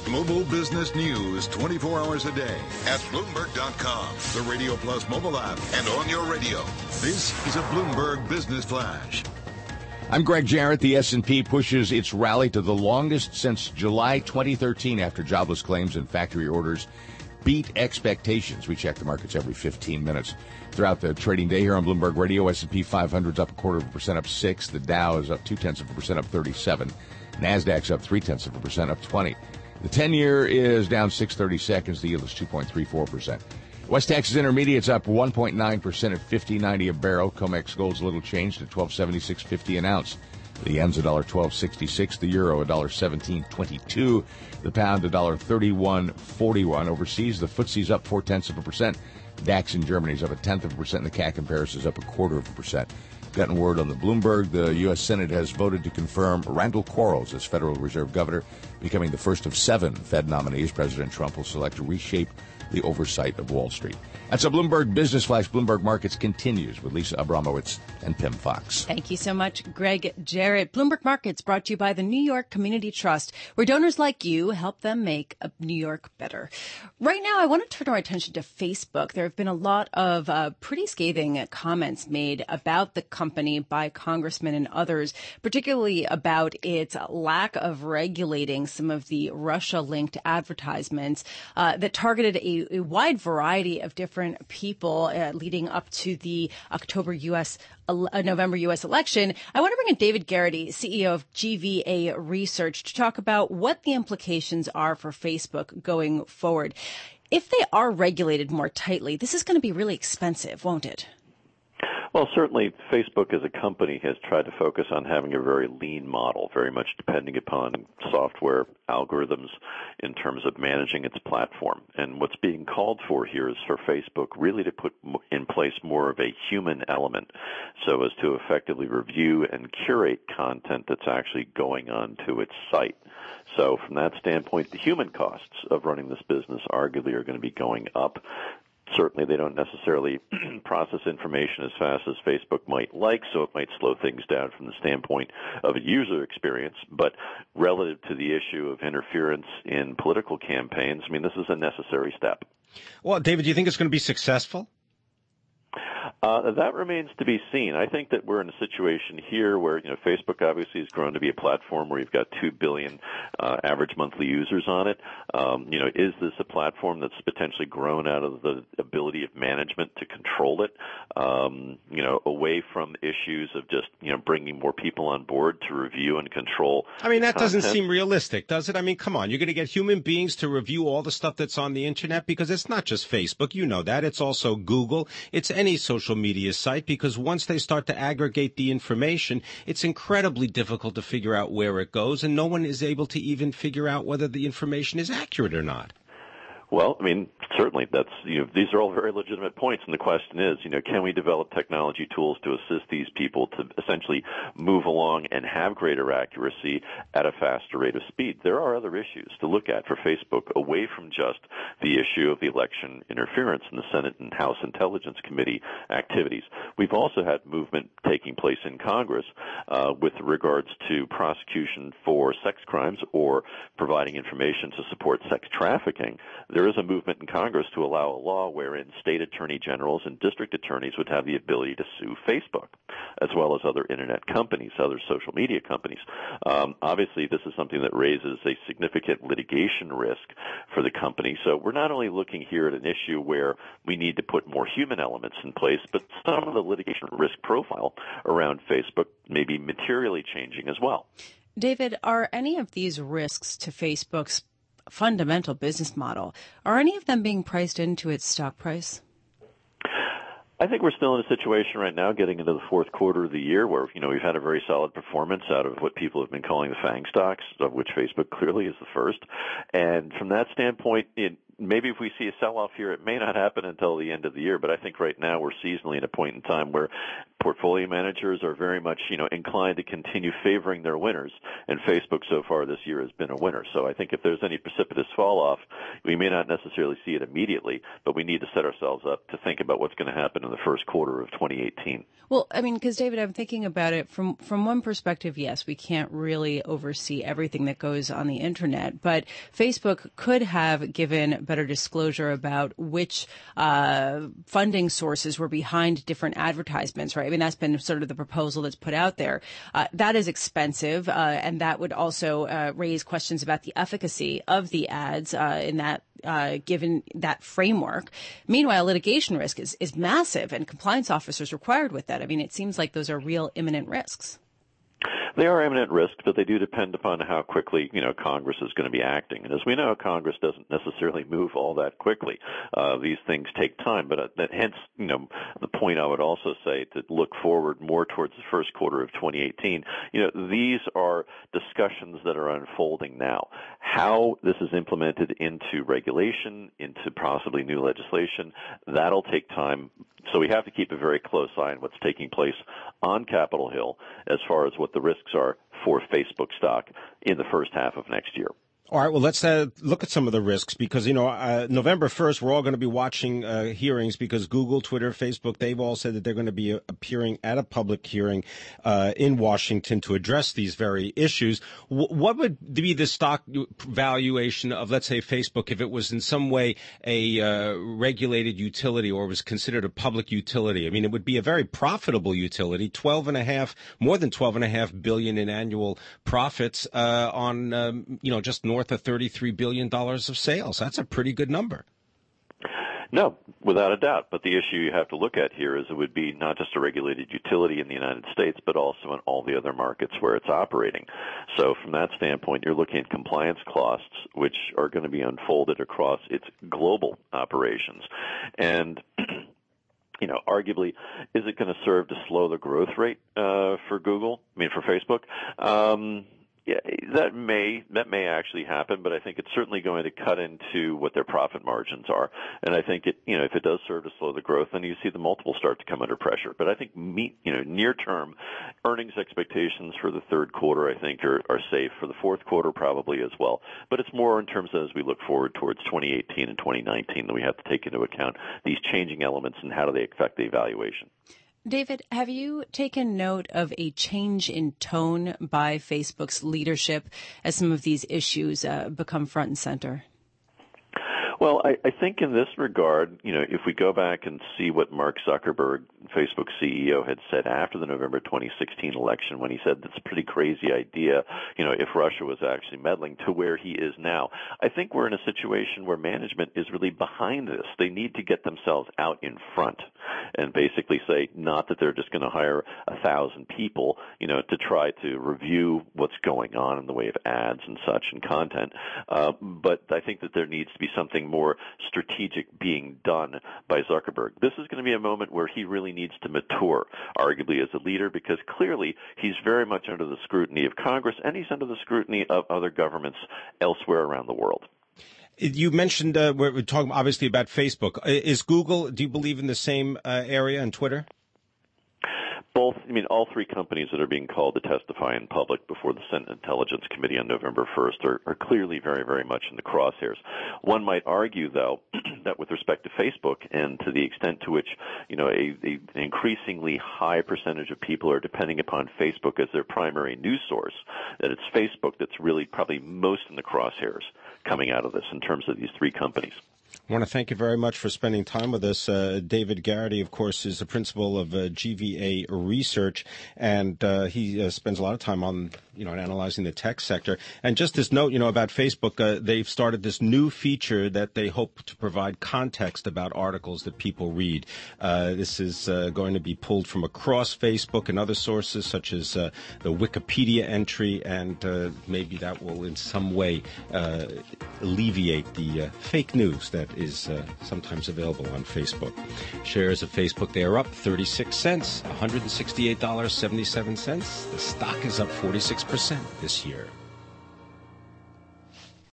Global business news 24 hours a day at Bloomberg.com, the Radio Plus mobile app, and on your radio. This is a Bloomberg Business Flash. I'm Greg Jarrett. The S&P pushes its rally to the longest since July 2013 after jobless claims and factory orders beat expectations. We check the markets every 15 minutes. Throughout the trading day here on Bloomberg Radio, S&P 500's up 0.25%, up 6. The Dow is up 0.2%, up 37. NASDAQ's up 0.3%, up 20. The 10-year is down 6/32. The yield is 2.34%. West Texas Intermediate's up 1.9% at $50.90 a barrel. COMEX Gold's a little changed at $12.7650 an ounce. The yen's $1.1266. The euro $1.1722. The pound $1.3141. Overseas, the FTSE's up 0.4%. DAX in Germany is up 0.1%, and the CAC in Paris is up 0.25%. Gotten word on the Bloomberg. The U.S. Senate has voted to confirm Randall Quarles as Federal Reserve Governor, becoming the first of 7 Fed nominees President Trump will select to reshape the oversight of Wall Street. That's a Bloomberg Business Flash. Bloomberg Markets continues with Lisa Abramowitz and Pim Fox. Thank you so much, Greg Jarrett. Bloomberg Markets brought to you by the New York Community Trust, where donors like you help them make New York better. Right now, I want to turn our attention to Facebook. There have been a lot of pretty scathing comments made about the company by congressmen and others, particularly about its lack of regulating some of the Russia-linked advertisements that targeted a wide variety of different people leading up to the November U.S. election. I want to bring in David Garrity, CEO of GVA Research, to talk about what the implications are for Facebook going forward. If they are regulated more tightly, this is going to be really expensive, won't it? Well, certainly Facebook as a company has tried to focus on having a very lean model, very much depending upon software algorithms in terms of managing its platform. And what's being called for here is for Facebook really to put in place more of a human element so as to effectively review and curate content that's actually going on to its site. So from that standpoint, the human costs of running this business arguably are going to be going up. Certainly, they don't necessarily process information as fast as Facebook might like, so it might slow things down from the standpoint of a user experience. But relative to the issue of interference in political campaigns, I mean, this is a necessary step. Well, David, do you think it's going to be successful? That remains to be seen. I think that we're in a situation here where, Facebook obviously has grown to be a platform where you've got 2 billion average monthly users on it. Is this a platform that's potentially grown out of the ability of management to control it, away from issues of just, bringing more people on board to review and control? I mean, that content? Doesn't seem realistic, does it? I mean, come on. You're going to get human beings to review all the stuff that's on the Internet, because it's not just Facebook. You know that. It's also Google. It's any social media site, because once they start to aggregate the information, it's incredibly difficult to figure out where it goes, and no one is able to even figure out whether the information is accurate or not. Well, I mean, certainly that's, these are all very legitimate points. And the question is, can we develop technology tools to assist these people to essentially move along and have greater accuracy at a faster rate of speed? There are other issues to look at for Facebook away from just the issue of the election interference in the Senate and House Intelligence Committee activities. We've also had movement taking place in Congress with regards to prosecution for sex crimes or providing information to support sex trafficking. There is a movement in Congress to allow a law wherein state attorney generals and district attorneys would have the ability to sue Facebook, as well as other Internet companies, other social media companies. Obviously, this is something that raises a significant litigation risk for the company. So we're not only looking here at an issue where we need to put more human elements in place, but some of the litigation risk profile around Facebook may be materially changing as well. David, are any of these risks to Facebook's fundamental business model, are any of them being priced into its stock price? I think we're still in a situation right now getting into the fourth quarter of the year where, we've had a very solid performance out of what people have been calling the FANG stocks, of which Facebook clearly is the first. And from that standpoint, maybe if we see a sell-off here, it may not happen until the end of the year, but I think right now we're seasonally at a point in time where portfolio managers are very much, inclined to continue favoring their winners, and Facebook so far this year has been a winner. So I think if there's any precipitous fall-off, we may not necessarily see it immediately, but we need to set ourselves up to think about what's going to happen in the first quarter of 2018. Well, I mean, because David, I'm thinking about it from one perspective. Yes, we can't really oversee everything that goes on the internet, but Facebook could have given better disclosure about which funding sources were behind different advertisements, right? I mean, that's been sort of the proposal that's put out there. That is expensive, and that would also raise questions about the efficacy of the ads in that. Given that framework. Meanwhile, litigation risk is massive, and compliance officers required with that. I mean, it seems like those are real imminent risks. They are imminent risks, but they do depend upon how quickly, Congress is going to be acting. And as we know, Congress doesn't necessarily move all that quickly. These things take time, but hence, the point I would also say to look forward more towards the first quarter of 2018. These are discussions that are unfolding now. How this is implemented into regulation, into possibly new legislation, that'll take time. So we have to keep a very close eye on what's taking place on Capitol Hill as far as what the risks are for Facebook stock in the first half of next year. All right, well, let's look at some of the risks because, November 1st, we're all going to be watching hearings because Google, Twitter, Facebook, they've all said that they're going to be appearing at a public hearing in Washington to address these very issues. What would be the stock valuation of, let's say, Facebook if it was in some way a regulated utility or was considered a public utility? I mean, it would be a very profitable utility, more than $12.5 billion in annual profits on, just north of $33 billion of sales. That's a pretty good number. No, without a doubt. But the issue you have to look at here is it would be not just a regulated utility in the United States, but also in all the other markets where it's operating. So from that standpoint, you're looking at compliance costs, which are going to be unfolded across its global operations. And arguably, is it going to serve to slow the growth rate for Facebook? Yeah, that may actually happen, but I think it's certainly going to cut into what their profit margins are. And I think if it does serve to slow the growth, then you see the multiple start to come under pressure. But I think near term earnings expectations for the third quarter, I think are safe. For the fourth quarter, probably as well. But it's more in terms of as we look forward towards 2018 and 2019 that we have to take into account these changing elements and how do they affect the evaluation. David, have you taken note of a change in tone by Facebook's leadership as some of these issues become front and center? Well, I think in this regard, if we go back and see what Mark Zuckerberg, Facebook's CEO, had said after the November 2016 election when he said that's a pretty crazy idea, if Russia was actually meddling, to where he is now, I think we're in a situation where management is really behind this. They need to get themselves out in front and basically say not that they're just going to hire 1,000 people, to try to review what's going on in the way of ads and such and content. But I think that there needs to be something more strategic being done by Zuckerberg. This is going to be a moment where he really needs to mature, arguably as a leader, because clearly he's very much under the scrutiny of Congress and he's under the scrutiny of other governments elsewhere around the world. You mentioned, we're talking obviously about Facebook. Is Google, do you believe in the same area, and Twitter? All three companies that are being called to testify in public before the Senate Intelligence Committee on November 1st are clearly very, very much in the crosshairs. One might argue, though, that with respect to Facebook and to the extent to which, an increasingly high percentage of people are depending upon Facebook as their primary news source, that it's Facebook that's really probably most in the crosshairs coming out of this in terms of these three companies. I want to thank you very much for spending time with us. David Garrity, of course, is the principal of GVA Research, and he spends a lot of time on, analyzing the tech sector. And just this note, about Facebook, they've started this new feature that they hope to provide context about articles that people read. This is going to be pulled from across Facebook and other sources, such as the Wikipedia entry, and maybe that will in some way alleviate the fake news that is sometimes available on Facebook. Shares of Facebook, they are up 36 cents, $168.77. The stock is up 46% this year.